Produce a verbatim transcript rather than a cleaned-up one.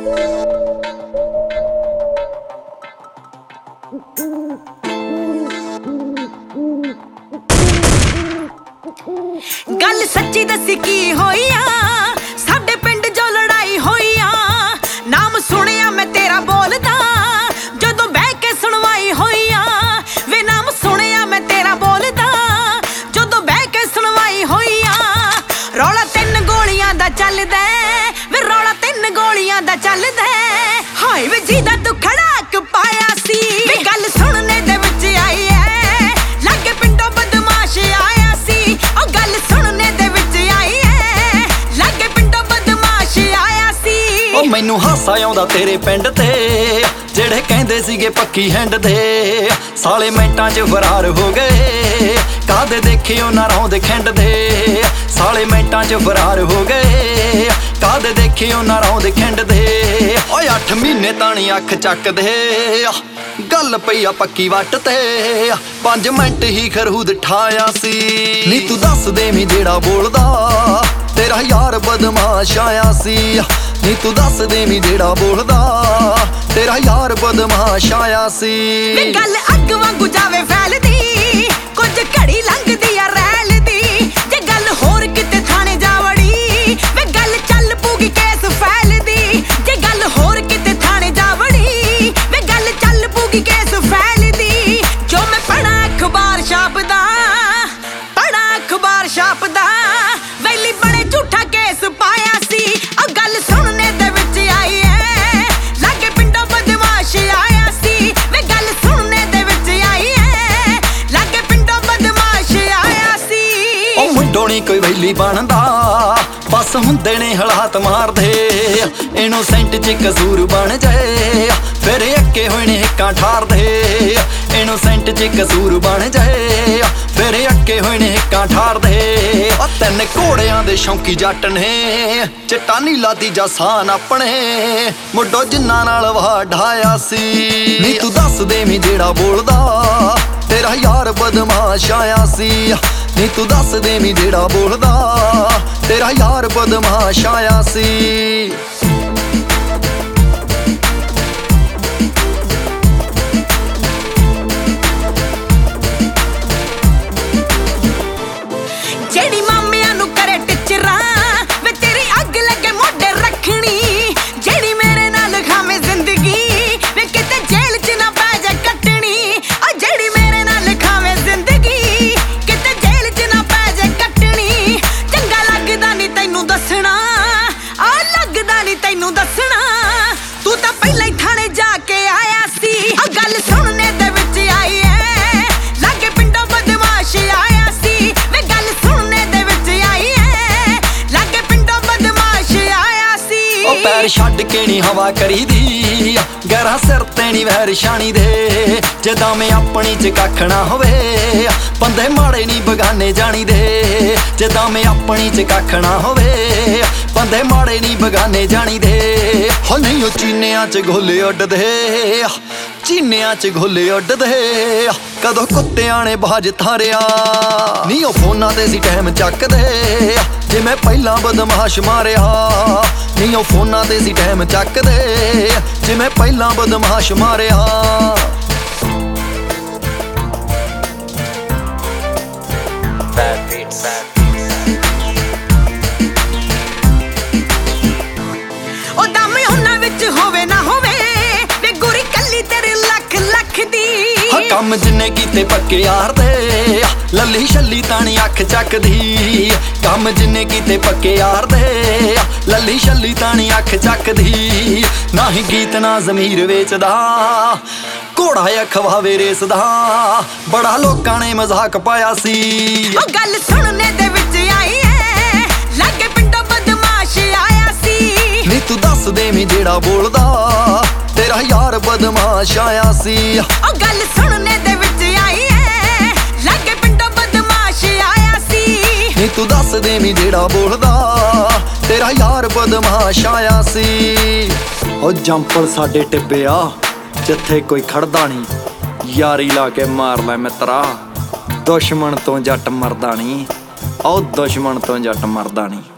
गल सच्ची दसी की होई आ साडे पिंड जो लड़ाई होई आ नाम सुनिया मैं तेरा बोलदा जदों बह के सुनवाई होई आ वे नाम सुनिया मैं तेरा बोलदा जदों बह के सुनवाई होई आ रौला तीन गोलियां दा चलदा वे रौला तीन गोलियां दा चलदा हाय वे जीदा तू खड़ाक पाया सी वे गल सुनने दे विच आई है लागे पिंडों बदमाश आया सी ओ गल सुनने दे विच आई है लागे पिंडों बदमाश आया सी ओ मैनू हासा आउंदा तेरे पिंड ते जेड़े कहंदे सीगे पक्की हैंड दे साले मिंटां च फरार हो गए कादे देखे उन्हां रौंदे खिंड दे साले मिंटां च फरार हो गए कादे देखे उन्हां रौंदे खिंड दे ओए अठ महीने ताणी अख चकदे गल पई आ पक्की वट ते पंज मिंट ही खरूद ठाया सी नी तू दस दे मैं जेड़ा बोलदा तेरा यार बदमाश आया सी नी तू दस दे मैं जेड़ा बोलदा तेरा यार बदमाश आया सी वे गल अग वांगू जावे फैलदी कुछ घड़ी लंघदी आ रैलदी जे गल होर किते थाने जावड़ी वे गल चल पूगी केस फैलदी जे गल होर किते थाने जावड़ी वे गल चल पूगी केस फैलदी जो मैं पढ़ा अखबार छापदा पढ़ा अखबार छापदा वैली बड़े झूठा केस पाया सी ओ गल सुनने दे विच आई है लागे पिंडों बदमाश आया सी वे गल सुनने दे विच आई है लागे पिंडों बदमाश आया सी ओ मुंडो नी कोई वैली बनदा बस हुंदे ने हालात मारदे इनोसेंट च कसूर बन जाए फिर अक्के होए ने हिक्कां ठारदे इनोसेंट च कसूर बन जाए फिर अक्के होए ने हिक्कां ठारदे ओ तिन घोड़ियां दे शौकी जट ने चिट्टा नीला तीजा सान अपने मुंडो जिन्ना नाल वाह ढाया सी नी तू दस दे मैं जेड़ा बोलदा तेरा यार बदमाश आया सी नी तू दस दे मैं जेड़ा बोलदा तेरा यार बदमाश आया सी जेड़ी मामिया नू करे टिचरा वे तेरी अग लगे मोढे रखनी जेड़ी मेरे नाल खावे जिंदगी वे किते जेल च ना पै जा कटनी ओ जेड़ी मेरे नाल खावे जिंदगी किते जेल च ना पै जा कटनी चंगा लगदा नी तैनू दसना आ लगदा नी तैनू दसना तू तां पहले ही थाने जाके आया सी ओ गल सुनने दे विच आई है लागे पिंडों बदमाश आया सी वे गल सुनने दे विच आई है लागे पिंडों बदमाश आया सी ओ पैर छड्ड के नी हवा करी दी गहरा सिर ते नी वैर छाणी दे जदा मैं अपनी च कख ना होवे बंदे माड़े नी बगाने जानी दे जदा मैं अपनी च कख ना होवे बंदे माड़े नी बगाने जानी दे हो नहीं ओ चीनियां च घोले उड्डदे चीनियां च घोले उड्डदे कदों कुत्तियां ने बाज थारिया नी ओ फोनां ते सी टाइम चकदे जिवें पहिलां बदमाश मारिया नी ओ फोनां ते सी टाइम चकदे जिवें पहिलां बदमाश मारिया Bad beats. ओ दम उन्हां विच होवे ना होवे वे गोरी कल्ली तेरे लख लख दी हा कम जिन्ने कीते पक्के यार दे लल्ली छल्ली ताणी अख चकदी कम जिन्ने कीते पक्के यार दे लल्ली छल्ली ताणी अख चकदी ना ही गीत ना जमीर वेचदा घोड़ा अखवावे रेसदा बड़ा लोकां ने मजाक पाया सी ओ गल सुनने दे विच आई है लागे पिंडों बदमाश आया सी नी तू दस दे मैं जेड़ा बोलदा तेरा यार बदमाश आया सी ओ गल सुनने दे विच आई है लागे पिंडों बदमाश आया सी नी तू दस दे मैं जेड़ा बोलदा तेरा यार बदमाश आया सी ओ जंपल साडे टिब्बिया जिथे कोई खड़दा नहीं यारी ला के मार लै मित्रा दुश्मन तो जट मरदा नहीं ओ दुश्मन तो जट मरदा नहीं।